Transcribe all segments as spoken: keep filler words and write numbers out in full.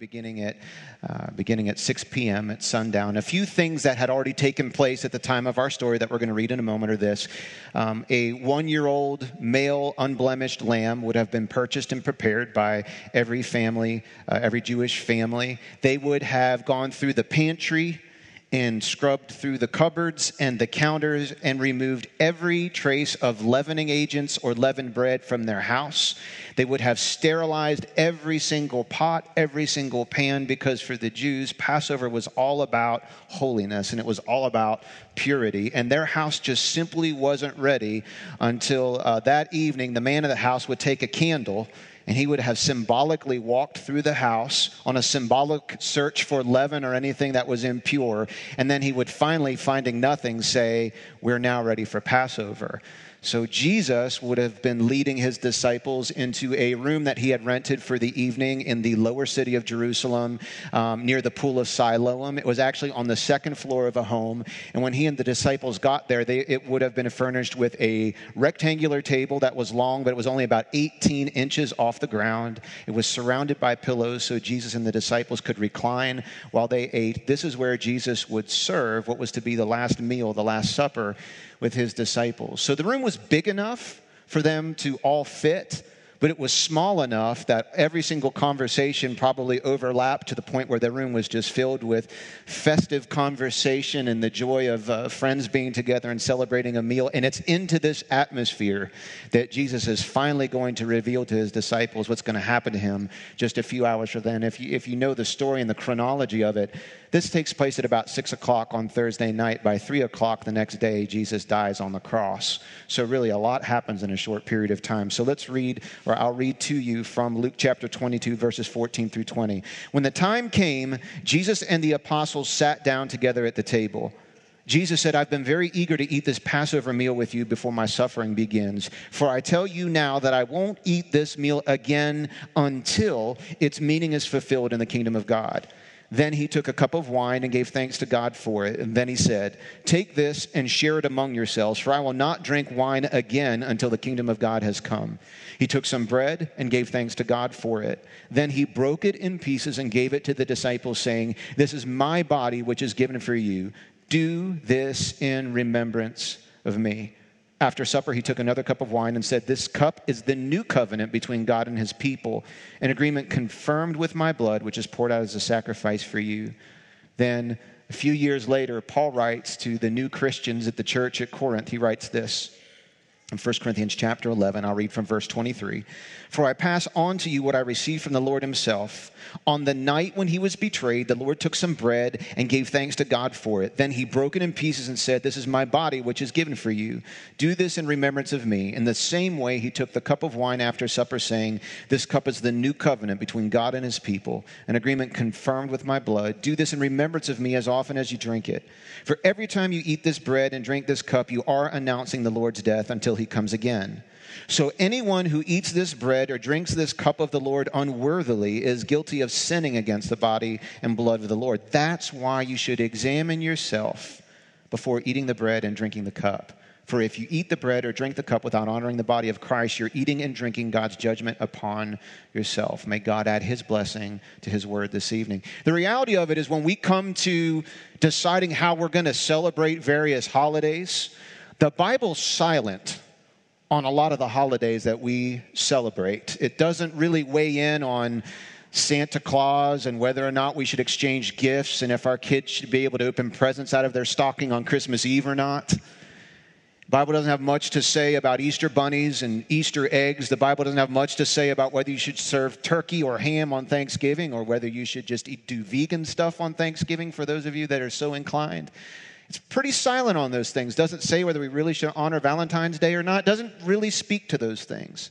beginning at uh, beginning at six p.m. at sundown. A few things that had already taken place at the time of our story that we're going to read in a moment are this. Um, a one-year-old male unblemished lamb would have been purchased and prepared by every family, uh, every Jewish family. They would have gone through the pantry and scrubbed through the cupboards and the counters and removed every trace of leavening agents or leavened bread from their house. They would have sterilized every single pot, every single pan, because for the Jews, Passover was all about holiness and it was all about purity. And their house just simply wasn't ready until uh, that evening the man of the house would take a candle and he would have symbolically walked through the house on a symbolic search for leaven or anything that was impure. And then he would finally, finding nothing, say, "We're now ready for Passover." So Jesus would have been leading his disciples into a room that he had rented for the evening in the lower city of Jerusalem, um, near the pool of Siloam. It was actually on the second floor of a home. And when he and the disciples got there, they, it would have been furnished with a rectangular table that was long, but it was only about eighteen inches off the ground. It was surrounded by pillows so Jesus and the disciples could recline while they ate. This is where Jesus would serve what was to be the last meal, the Last Supper, with his disciples. So the room was big enough for them to all fit, but it was small enough that every single conversation probably overlapped to the point where the room was just filled with festive conversation and the joy of uh, friends being together and celebrating a meal. And it's into this atmosphere that Jesus is finally going to reveal to his disciples what's going to happen to him just a few hours from then. If you, if you know the story and the chronology of it, this takes place at about six o'clock on Thursday night. By three o'clock the next day, Jesus dies on the cross. So really a lot happens in a short period of time. So let's read, or I'll read to you from Luke chapter twenty-two, verses fourteen through twenty. When the time came, Jesus and the apostles sat down together at the table. Jesus said, "I've been very eager to eat this Passover meal with you before my suffering begins. For I tell you now that I won't eat this meal again until its meaning is fulfilled in the kingdom of God." Then he took a cup of wine and gave thanks to God for it. And then he said, "Take this and share it among yourselves, for I will not drink wine again until the kingdom of God has come." He took some bread and gave thanks to God for it. Then he broke it in pieces and gave it to the disciples, saying, "This is my body, which is given for you. Do this in remembrance of me." After supper, he took another cup of wine and said, "This cup is the new covenant between God and his people, an agreement confirmed with my blood, which is poured out as a sacrifice for you." Then, a few years later, Paul writes to the new Christians at the church at Corinth. He writes this in First Corinthians chapter eleven. I'll read from verse twenty-three. "For I pass on to you what I received from the Lord himself. On the night when he was betrayed, the Lord took some bread and gave thanks to God for it. Then he broke it in pieces and said, 'This is my body, which is given for you. Do this in remembrance of me.' In the same way, he took the cup of wine after supper, saying, 'This cup is the new covenant between God and his people, an agreement confirmed with my blood. Do this in remembrance of me as often as you drink it. For every time you eat this bread and drink this cup, you are announcing the Lord's death until he comes again. So anyone who eats this bread or drinks this cup of the Lord unworthily is guilty of sinning against the body and blood of the Lord. That's why you should examine yourself before eating the bread and drinking the cup. For if you eat the bread or drink the cup without honoring the body of Christ, you're eating and drinking God's judgment upon yourself." May God add his blessing to his word this evening. The reality of it is when we come to deciding how we're going to celebrate various holidays, the Bible's silent on a lot of the holidays that we celebrate. It doesn't really weigh in on Santa Claus and whether or not we should exchange gifts and if our kids should be able to open presents out of their stocking on Christmas Eve or not. The Bible doesn't have much to say about Easter bunnies and Easter eggs. The Bible doesn't have much to say about whether you should serve turkey or ham on Thanksgiving or whether you should just eat, do vegan stuff on Thanksgiving for those of you that are so inclined. It's pretty silent on those things. Doesn't say whether we really should honor Valentine's Day or not. Doesn't really speak to those things.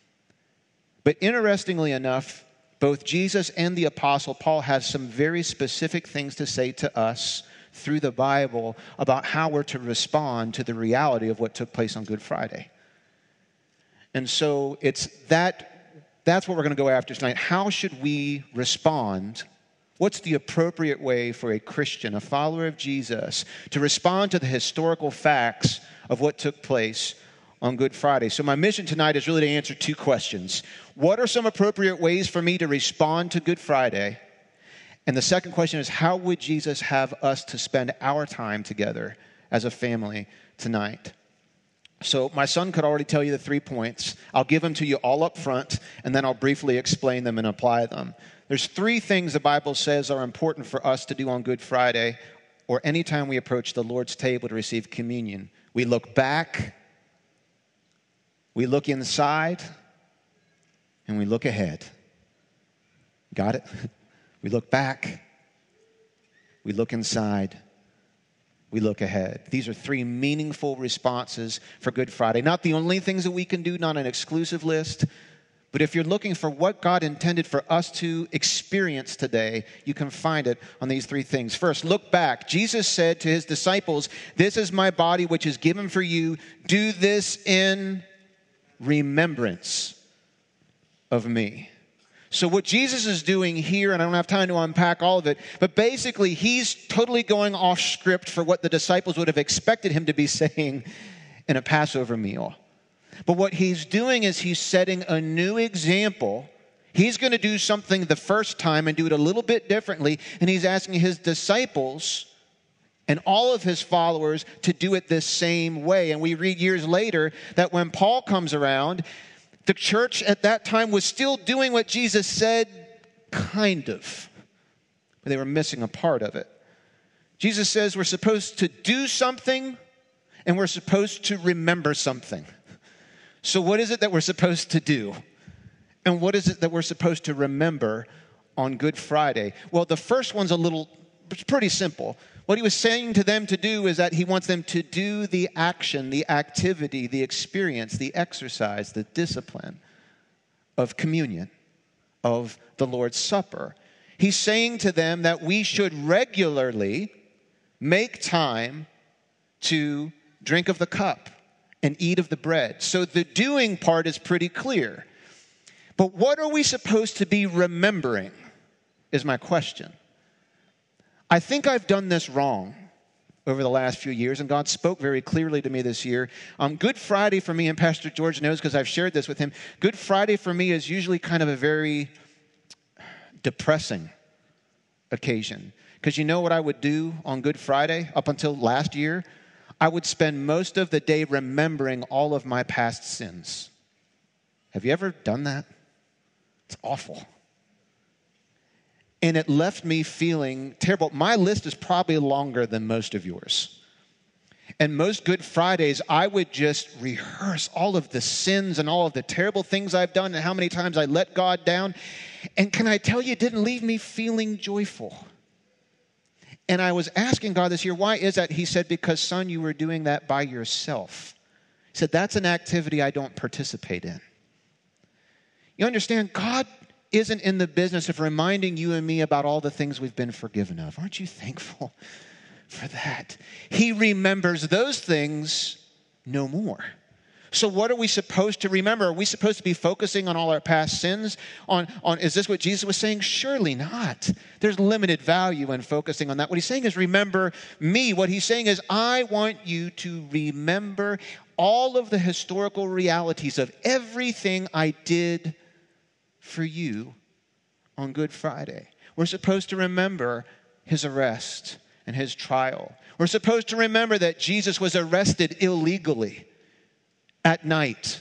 But interestingly enough, both Jesus and the Apostle Paul have some very specific things to say to us through the Bible about how we're to respond to the reality of what took place on Good Friday. And so it's that, that's what we're going to go after tonight. How should we respond? What's the appropriate way for a Christian, a follower of Jesus, to respond to the historical facts of what took place on Good Friday? So my mission tonight is really to answer two questions. What are some appropriate ways for me to respond to Good Friday? And the second question is, how would Jesus have us to spend our time together as a family tonight? So my son could already tell you the three points. I'll give them to you all up front, and then I'll briefly explain them and apply them. There's three things the Bible says are important for us to do on Good Friday or anytime we approach the Lord's table to receive communion. We look back, we look inside, and we look ahead. Got it? We look back, we look inside, we look ahead. These are three meaningful responses for Good Friday. Not the only things that we can do, not an exclusive list, but if you're looking for what God intended for us to experience today, you can find it on these three things. First, look back. Jesus said to his disciples, "This is my body which is given for you. Do this in remembrance of me." So what Jesus is doing here, and I don't have time to unpack all of it, but basically he's totally going off script for what the disciples would have expected him to be saying in a Passover meal. But what he's doing is he's setting a new example. He's going to do something the first time and do it a little bit differently, and he's asking his disciples and all of his followers to do it this same way. And we read years later that when Paul comes around, the church at that time was still doing what Jesus said, kind of, but they were missing a part of it. Jesus says we're supposed to do something and we're supposed to remember something. So what is it that we're supposed to do? And what is it that we're supposed to remember on Good Friday? Well, the first one's a little, it's pretty simple. What he was saying to them to do is that he wants them to do the action, the activity, the experience, the exercise, the discipline of communion, of the Lord's Supper. He's saying to them that we should regularly make time to drink of the cup and eat of the bread. So the doing part is pretty clear. But what are we supposed to be remembering is my question. I think I've done this wrong over the last few years, and God spoke very clearly to me this year. Um, Good Friday for me, and Pastor George knows because I've shared this with him, Good Friday for me is usually kind of a very depressing occasion. Because you know what I would do on Good Friday up until last year? I would spend most of the day remembering all of my past sins. Have you ever done that? It's awful. And it left me feeling terrible. My list is probably longer than most of yours. And most Good Fridays, I would just rehearse all of the sins and all of the terrible things I've done and how many times I let God down. And can I tell you, it didn't leave me feeling joyful. And I was asking God this year, why is that? He said, because, son, you were doing that by yourself. He said, that's an activity I don't participate in. You understand, God isn't in the business of reminding you and me about all the things we've been forgiven of. Aren't you thankful for that? He remembers those things no more. So what are we supposed to remember? Are we supposed to be focusing on all our past sins? On, on is this what Jesus was saying? Surely not. There's limited value in focusing on that. What he's saying is remember me. What he's saying is I want you to remember all of the historical realities of everything I did for you on Good Friday. We're supposed to remember his arrest and his trial. We're supposed to remember that Jesus was arrested illegally at night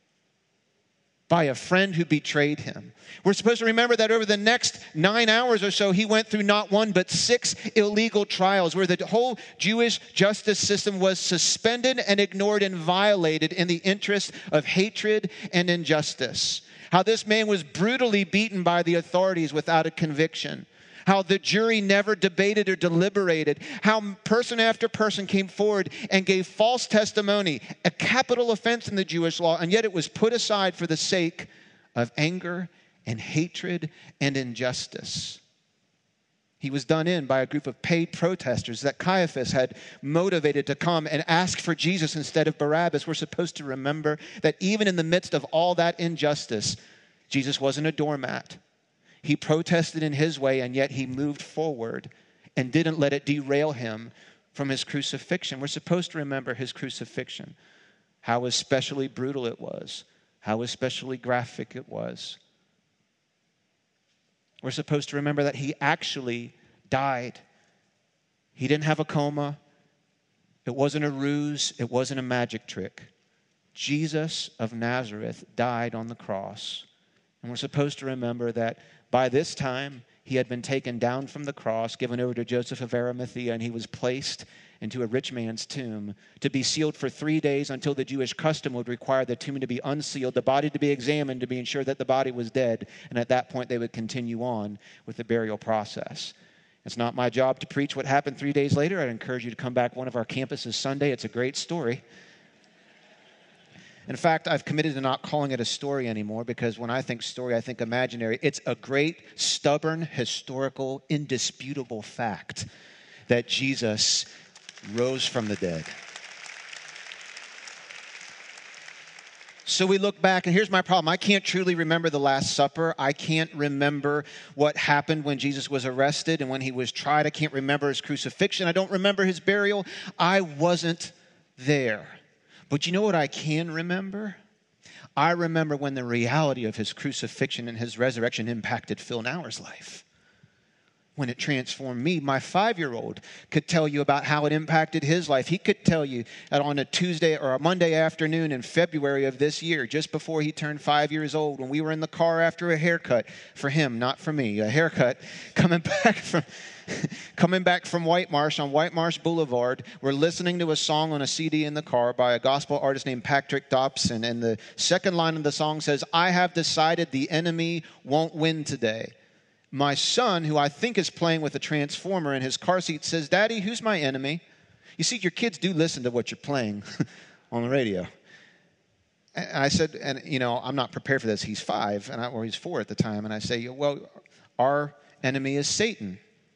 by a friend who betrayed him. We're supposed to remember that over the next nine hours or so, he went through not one but six illegal trials where the whole Jewish justice system was suspended and ignored and violated in the interest of hatred and injustice. How this man was brutally beaten by the authorities without a conviction. How the jury never debated or deliberated. How person after person came forward and gave false testimony, a capital offense in the Jewish law, and yet it was put aside for the sake of anger and hatred and injustice. He was done in by a group of paid protesters that Caiaphas had motivated to come and ask for Jesus instead of Barabbas. We're supposed to remember that even in the midst of all that injustice, Jesus wasn't a doormat. He protested in his way, and yet he moved forward and didn't let it derail him from his crucifixion. We're supposed to remember his crucifixion, how especially brutal it was, how especially graphic it was. We're supposed to remember that he actually died. He didn't have a coma. It wasn't a ruse. It wasn't a magic trick. Jesus of Nazareth died on the cross. And we're supposed to remember that by this time, he had been taken down from the cross, given over to Joseph of Arimathea, and he was placed into a rich man's tomb to be sealed for three days until the Jewish custom would require the tomb to be unsealed, the body to be examined to be ensured that the body was dead. And at that point, they would continue on with the burial process. It's not my job to preach what happened three days later. I'd encourage you to come back one of our campuses Sunday. It's a great story. In fact, I've committed to not calling it a story anymore because when I think story, I think imaginary. It's a great, stubborn, historical, indisputable fact that Jesus rose from the dead. So we look back, and here's my problem. I can't truly remember the Last Supper. I can't remember what happened when Jesus was arrested and when he was tried. I can't remember his crucifixion. I don't remember his burial. I wasn't there. But you know what I can remember? I remember when the reality of his crucifixion and his resurrection impacted Phil Nauer's life. When it transformed me. My five-year-old could tell you about how it impacted his life. He could tell you that on a Tuesday or a Monday afternoon in February of this year, just before he turned five years old, when we were in the car after a haircut, for him, not for me, a haircut, coming back from coming back from White Marsh on White Marsh Boulevard, we're listening to a song on a C D in the car by a gospel artist named Patrick Dobson, and the second line of the song says, "I have decided the enemy won't win today." My son, who I think is playing with a transformer in his car seat, says, "Daddy, who's my enemy?" You see, your kids do listen to what you're playing on the radio. And I said, and you know, I'm not prepared for this. He's five, and I, or he's four at the time. And I say, well, our enemy is Satan.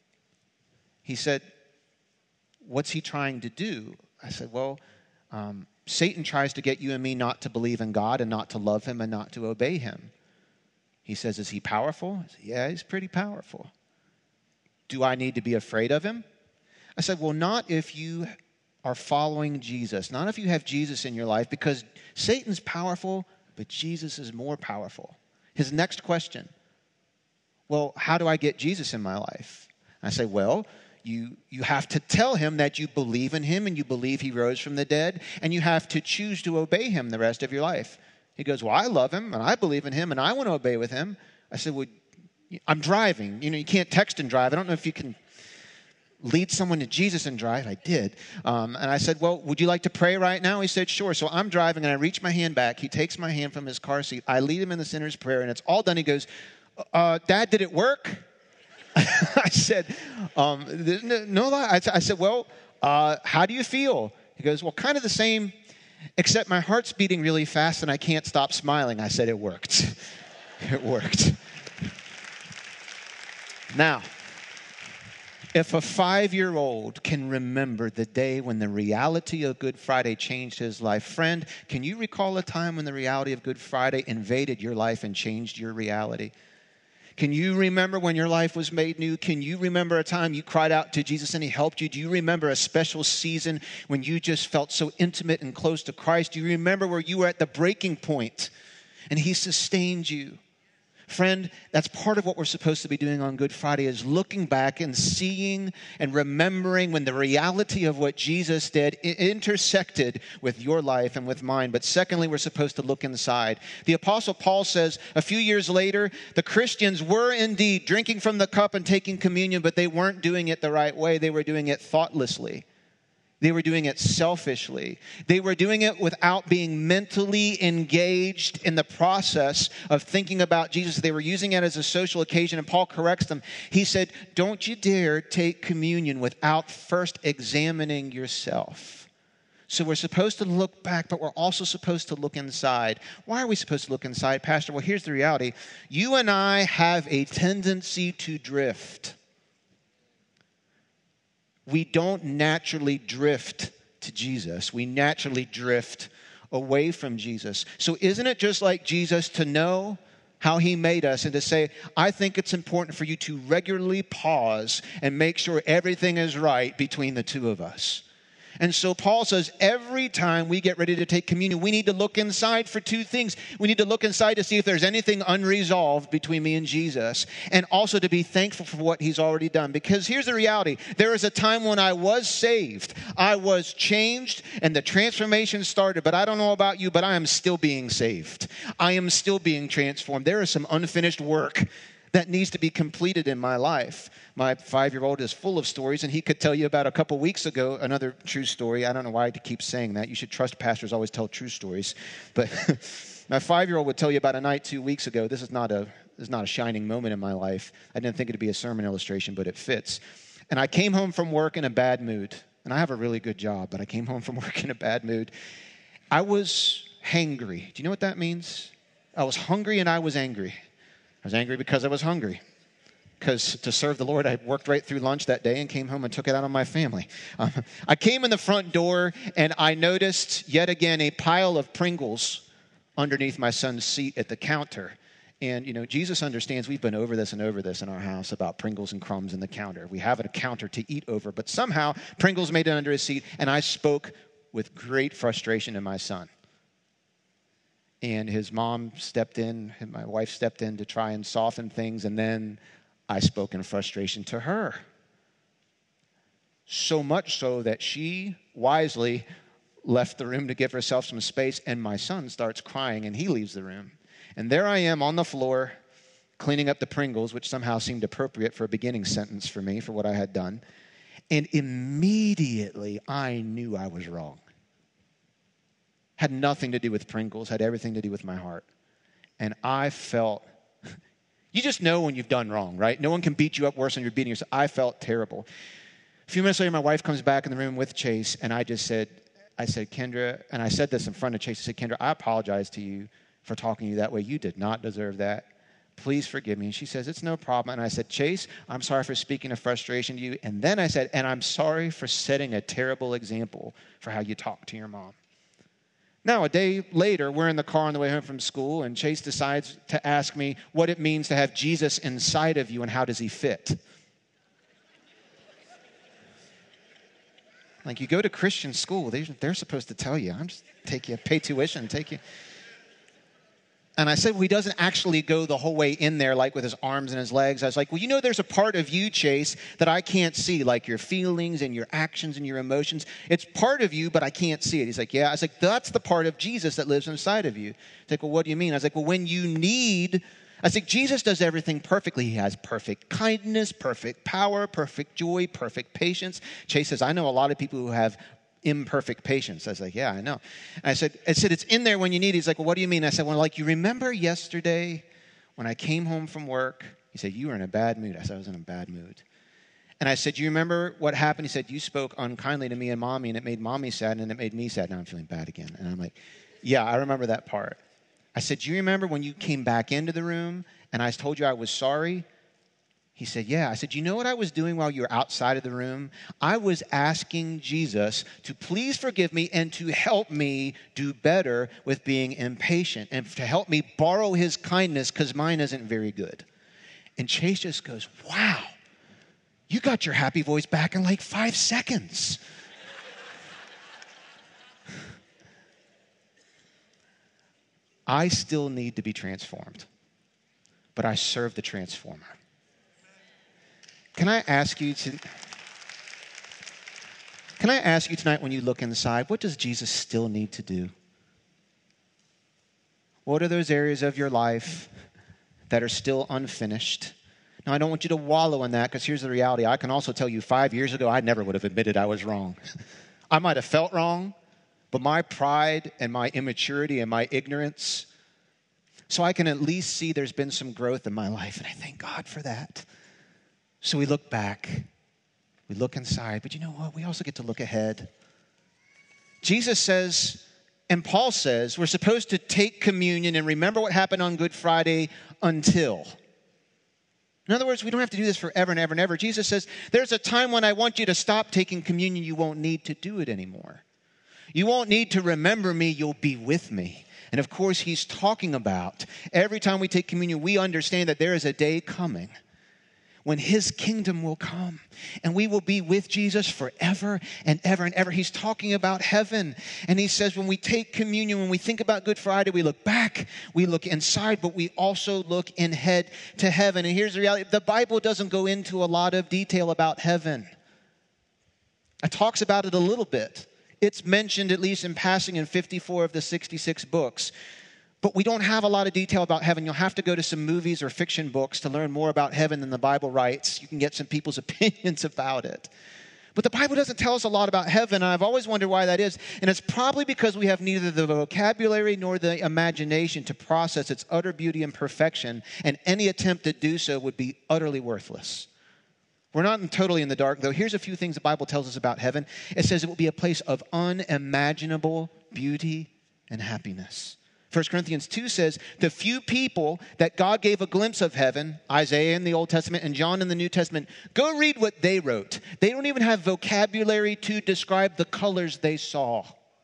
He said, what's he trying to do? I said, well, um, Satan tries to get you and me not to believe in God and not to love him and not to obey him. He says, is he powerful? I said, yeah, he's pretty powerful. Do I need to be afraid of him? I said, well, not if you are following Jesus. Not if you have Jesus in your life, because Satan's powerful, but Jesus is more powerful. His next question, well, how do I get Jesus in my life? I say, well, you, you have to tell him that you believe in him and you believe he rose from the dead, and you have to choose to obey him the rest of your life. He goes, well, I love him, and I believe in him, and I want to obey with him. I said, well, I'm driving. You know, you can't text and drive. I don't know if you can lead someone to Jesus and drive. I did. Um, and I said, well, would you like to pray right now? He said, sure. So I'm driving, and I reach my hand back. He takes my hand from his car seat. I lead him in the sinner's prayer, and it's all done. He goes, uh, Dad, did it work? I said, um, no, no lie. I, I said, well, uh, how do you feel? He goes, well, kind of the same, except my heart's beating really fast and I can't stop smiling. I said, it worked. It worked. Now, if a five-year-old can remember the day when the reality of Good Friday changed his life, friend, can you recall a time when the reality of Good Friday invaded your life and changed your reality? Can you remember when your life was made new? Can you remember a time you cried out to Jesus and he helped you? Do you remember a special season when you just felt so intimate and close to Christ? Do you remember where you were at the breaking point and he sustained you? Friend, that's part of what we're supposed to be doing on Good Friday, is looking back and seeing and remembering when the reality of what Jesus did intersected with your life and with mine. But secondly, we're supposed to look inside. The Apostle Paul says a few years later, the Christians were indeed drinking from the cup and taking communion, but they weren't doing it the right way. They were doing it thoughtlessly. They were doing it selfishly. They were doing it without being mentally engaged in the process of thinking about Jesus. They were using it as a social occasion, and Paul corrects them. He said, don't you dare take communion without first examining yourself. So we're supposed to look back, but we're also supposed to look inside. Why are we supposed to look inside, Pastor? Well, here's the reality. You and I have a tendency to drift. We don't naturally drift to Jesus. We naturally drift away from Jesus. So isn't it just like Jesus to know how he made us and to say, I think it's important for you to regularly pause and make sure everything is right between the two of us. And so Paul says every time we get ready to take communion, we need to look inside for two things. We need to look inside to see if there's anything unresolved between me and Jesus, and also to be thankful for what he's already done. Because here's the reality. There was a time when I was saved. I was changed and the transformation started. But I don't know about you, but I am still being saved. I am still being transformed. There is some unfinished work that needs to be completed in my life. My five-year-old is full of stories, and he could tell you about a couple weeks ago, another true story. I don't know why I keep saying that. You should trust pastors always tell true stories. But my five-year-old would tell you about a night two weeks ago. This is not a this is not a shining moment in my life. I didn't think it'd be a sermon illustration, but it fits. And I came home from work in a bad mood. And I have a really good job, but I came home from work in a bad mood. I was hangry. Do you know what that means? I was hungry and I was angry. I was angry because I was hungry. Because to serve the Lord, I worked right through lunch that day and came home and took it out on my family. Um, I came in the front door and I noticed yet again a pile of Pringles underneath my son's seat at the counter. And, you know, Jesus understands we've been over this and over this in our house about Pringles and crumbs in the counter. We have a counter to eat over, but somehow Pringles made it under his seat, and I spoke with great frustration to my son. And his mom stepped in, and my wife stepped in to try and soften things, and then I spoke in frustration to her. So much so that she wisely left the room to give herself some space, and my son starts crying, and he leaves the room. And there I am on the floor, cleaning up the Pringles, which somehow seemed appropriate for a beginning sentence for me, for what I had done. And immediately I knew I was wrong. Had nothing to do with Pringles, had everything to do with my heart. And I felt, you just know when you've done wrong, right? No one can beat you up worse than you're beating yourself. I felt terrible. A few minutes later, my wife comes back in the room with Chase, and I just said, I said, Kendra, and I said this in front of Chase, I said, Kendra, I apologize to you for talking to you that way. You did not deserve that. Please forgive me. And she says, it's no problem. And I said, Chase, I'm sorry for speaking of frustration to you. And then I said, and I'm sorry for setting a terrible example for how you talk to your mom. Now, a day later, we're in the car on the way home from school, and Chase decides to ask me what it means to have Jesus inside of you and how does he fit. Like, you go to Christian school, they, they're supposed to tell you, I'm just take you, pay tuition, take you. And I said, well, he doesn't actually go the whole way in there, like with his arms and his legs. I was like, well, you know, there's a part of you, Chase, that I can't see, like your feelings and your actions and your emotions. It's part of you, but I can't see it. He's like, yeah. I was like, that's the part of Jesus that lives inside of you. He's like, well, what do you mean? I was like, well, when you need, I was like, Jesus does everything perfectly. He has perfect kindness, perfect power, perfect joy, perfect patience. Chase says, I know a lot of people who have imperfect patience. I was like, yeah, I know. And I said, I said, it's in there when you need it. He's like, well, what do you mean? I said, well, like, you remember yesterday when I came home from work? He said, you were in a bad mood. I said, I was in a bad mood. And I said, you remember what happened? He said, you spoke unkindly to me and mommy, and it made mommy sad, and it made me sad. Now I'm feeling bad again. And I'm like, yeah, I remember that part. I said, do you remember when you came back into the room and I told you I was sorry? He said, yeah. I said, you know what I was doing while you were outside of the room? I was asking Jesus to please forgive me and to help me do better with being impatient and to help me borrow his kindness because mine isn't very good. And Chase just goes, wow, you got your happy voice back in like five seconds. I still need to be transformed, but I serve the transformer. Can I ask you to, can I ask you tonight when you look inside, what does Jesus still need to do? What are those areas of your life that are still unfinished? Now, I don't want you to wallow in that because here's the reality. I can also tell you five years ago, I never would have admitted I was wrong. I might have felt wrong, but my pride and my immaturity and my ignorance, so I can at least see there's been some growth in my life, and I thank God for that. So we look back, we look inside, but you know what? We also get to look ahead. Jesus says, and Paul says, we're supposed to take communion and remember what happened on Good Friday until. In other words, we don't have to do this forever and ever and ever. Jesus says, there's a time when I want you to stop taking communion. You won't need to do it anymore. You won't need to remember me. You'll be with me. And of course, he's talking about every time we take communion, we understand that there is a day coming when his kingdom will come and we will be with Jesus forever and ever and ever. He's talking about heaven. And he says when we take communion, when we think about Good Friday, we look back, we look inside, but we also look in head to heaven. And here's the reality. The Bible doesn't go into a lot of detail about heaven. It talks about it a little bit. It's mentioned at least in passing in fifty-four of the sixty-six books. But we don't have a lot of detail about heaven. You'll have to go to some movies or fiction books to learn more about heaven than the Bible writes. You can get some people's opinions about it. But the Bible doesn't tell us a lot about heaven, and I've always wondered why that is. And it's probably because we have neither the vocabulary nor the imagination to process its utter beauty and perfection, and any attempt to do so would be utterly worthless. We're not totally in the dark, though. Here's a few things the Bible tells us about heaven. It says it will be a place of unimaginable beauty and happiness. First Corinthians two says, the few people that God gave a glimpse of heaven, Isaiah in the Old Testament and John in the New Testament, go read what they wrote. They don't even have vocabulary to describe the colors they saw.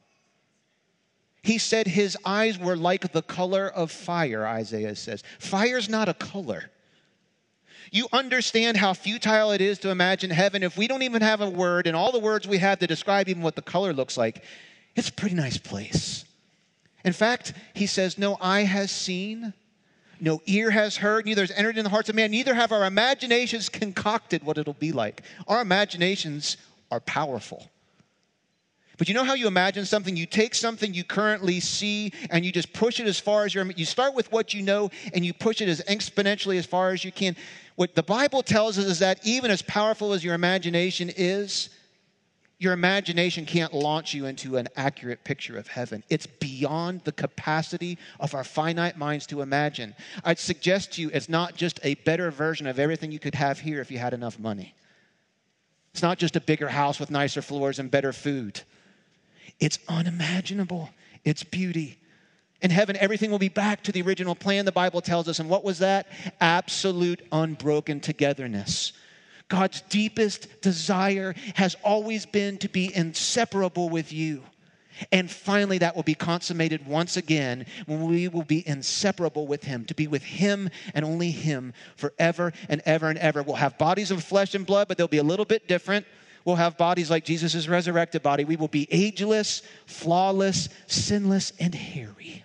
He said his eyes were like the color of fire, Isaiah says. Fire's not a color. You understand how futile it is to imagine heaven if we don't even have a word, and all the words we have to describe even what the color looks like. It's a pretty nice place. In fact, he says, no eye has seen, no ear has heard, neither has entered in the hearts of man, neither have our imaginations concocted what it'll be like. Our imaginations are powerful. But you know how you imagine something? You take something you currently see and you just push it as far as you're, you start with what you know and you push it as exponentially as far as you can. What the Bible tells us is that even as powerful as your imagination is, your imagination can't launch you into an accurate picture of heaven. It's beyond the capacity of our finite minds to imagine. I'd suggest to you it's not just a better version of everything you could have here if you had enough money. It's not just a bigger house with nicer floors and better food. It's unimaginable. It's beauty. In heaven, everything will be back to the original plan, the Bible tells us. And what was that? Absolute unbroken togetherness. God's deepest desire has always been to be inseparable with you. And finally, that will be consummated once again when we will be inseparable with him, to be with him and only him forever and ever and ever. We'll have bodies of flesh and blood, but they'll be a little bit different. We'll have bodies like Jesus' resurrected body. We will be ageless, flawless, sinless, and hairy.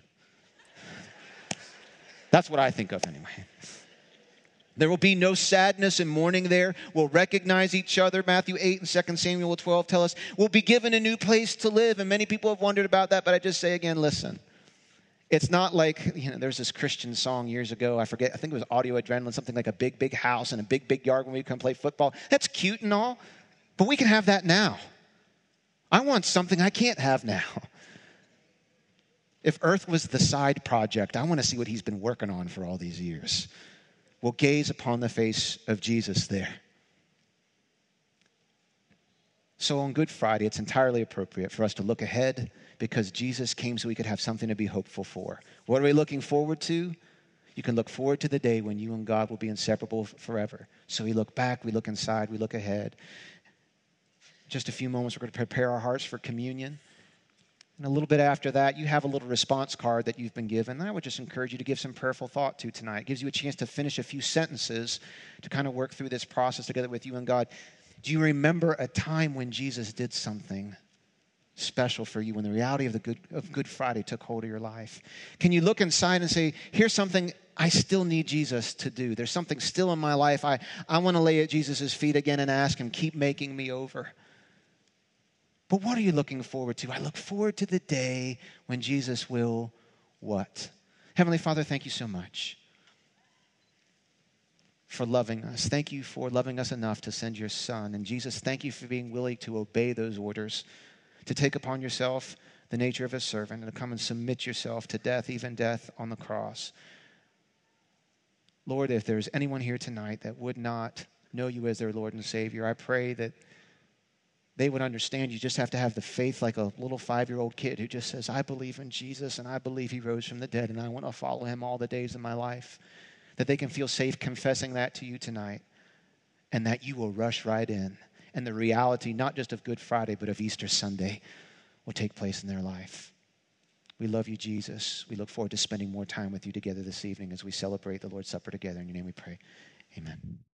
That's what I think of anyway. There will be no sadness and mourning there. We'll recognize each other. Matthew eight and Second Samuel twelve tell us we'll be given a new place to live. And many people have wondered about that, but I just say again, listen. It's not like, you know, there's this Christian song years ago. I forget, I think it was Audio Adrenaline, something like a big, big house and a big, big yard when we come play football. That's cute and all, but we can have that now. I want something I can't have now. If Earth was the side project, I want to see what he's been working on for all these years. We'll gaze upon the face of Jesus there. So on Good Friday, it's entirely appropriate for us to look ahead because Jesus came so we could have something to be hopeful for. What are we looking forward to? You can look forward to the day when you and God will be inseparable forever. So we look back, we look inside, we look ahead. Just a few moments, we're going to prepare our hearts for communion. And a little bit after that, you have a little response card that you've been given. And I would just encourage you to give some prayerful thought to tonight. It gives you a chance to finish a few sentences to kind of work through this process together with you and God. Do you remember a time when Jesus did something special for you, when the reality of the good of Good Friday took hold of your life? Can you look inside and say, here's something I still need Jesus to do. There's something still in my life. I, I want to lay at Jesus' feet again and ask him, keep making me over. But what are you looking forward to? I look forward to the day when Jesus will what? Heavenly Father, thank you so much for loving us. Thank you for loving us enough to send your Son. And Jesus, thank you for being willing to obey those orders, to take upon yourself the nature of a servant and to come and submit yourself to death, even death on the cross. Lord, if there's anyone here tonight that would not know you as their Lord and Savior, I pray that they would understand you just have to have the faith like a little five-year-old kid who just says, I believe in Jesus and I believe he rose from the dead and I want to follow him all the days of my life. That they can feel safe confessing that to you tonight and that you will rush right in. And the reality, not just of Good Friday, but of Easter Sunday will take place in their life. We love you, Jesus. We look forward to spending more time with you together this evening as we celebrate the Lord's Supper together. In your name we pray. Amen.